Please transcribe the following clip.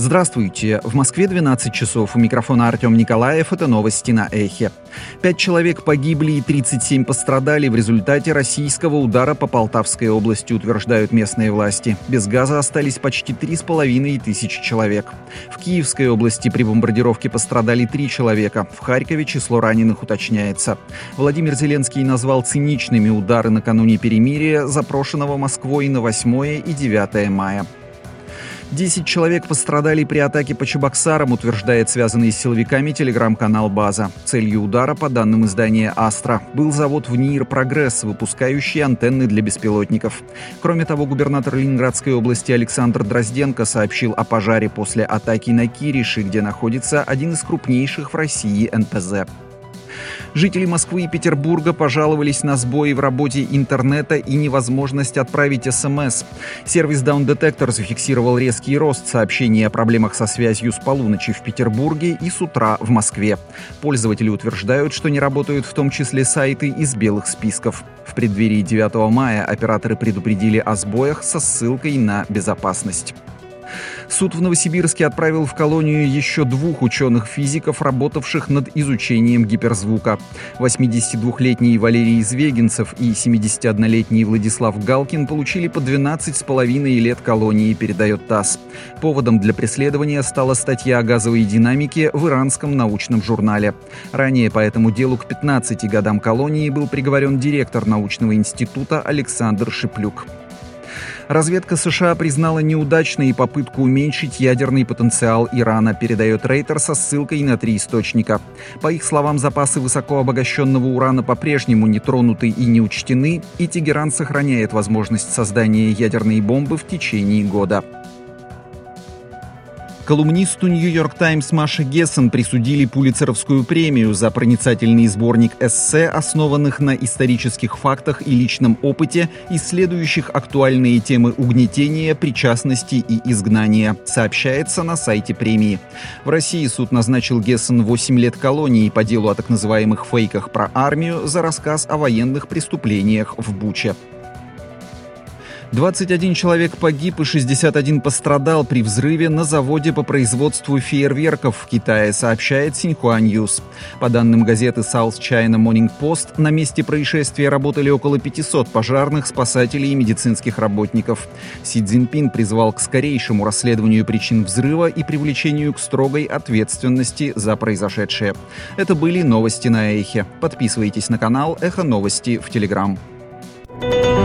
Здравствуйте. В Москве 12 часов. У микрофона Артем Николаев. Это новости на Эхе. 5 человек погибли и 37 пострадали в результате российского удара по Полтавской области, утверждают местные власти. Без газа остались почти 3500 человек. В Киевской области при бомбардировке пострадали 3 человека. В Харькове число раненых уточняется. Владимир Зеленский назвал циничными удары накануне перемирия, запрошенного Москвой на 8 и 9 мая. 10 человек пострадали при атаке по Чебоксарам, утверждает связанный с силовиками телеграм-канал «База». Целью удара, по данным издания «Астра», был завод в НИИР «Прогресс», выпускающий антенны для беспилотников. Кроме того, губернатор Ленинградской области Александр Дрозденко сообщил о пожаре после атаки на Кириши, где находится один из крупнейших в России НПЗ. Жители Москвы и Петербурга пожаловались на сбои в работе интернета и невозможность отправить СМС. Сервис Down Detector зафиксировал резкий рост сообщений о проблемах со связью с полуночи в Петербурге и с утра в Москве. Пользователи утверждают, что не работают в том числе сайты из белых списков. В преддверии 9 мая операторы предупредили о сбоях со ссылкой на безопасность. Суд в Новосибирске отправил в колонию еще 2 ученых-физиков, работавших над изучением гиперзвука. 82-летний Валерий Звегинцев и 71-летний Владислав Галкин получили по 12,5 лет колонии, передает ТАСС. Поводом для преследования стала статья о газовой динамике в иранском научном журнале. Ранее по этому делу к 15 годам колонии был приговорен директор научного института Александр Шиплюк. Разведка США признала неудачной попытку уменьшить ядерный потенциал Ирана, передает Рейтер со ссылкой на 3 источника. По их словам, запасы высокообогащенного урана по-прежнему не тронуты и не учтены, и Тегеран сохраняет возможность создания ядерной бомбы в течение года. Колумнисту «Нью-Йорк Таймс» Маше Гессен присудили Пулитцеровскую премию за проницательный сборник эссе, основанных на исторических фактах и личном опыте, исследующих актуальные темы угнетения, причастности и изгнания, сообщается на сайте премии. В России суд назначил Гессен 8 лет колонии по делу о так называемых фейках про армию за рассказ о военных преступлениях в Буче. 21 человек погиб и 61 пострадал при взрыве на заводе по производству фейерверков в Китае, сообщает Синьхуа Ньюс. По данным газеты South China Morning Post, на месте происшествия работали около 500 пожарных, спасателей и медицинских работников. Си Цзиньпин призвал к скорейшему расследованию причин взрыва и привлечению к строгой ответственности за произошедшее. Это были новости на Эхе. Подписывайтесь на канал Эхо Новости в Телеграм.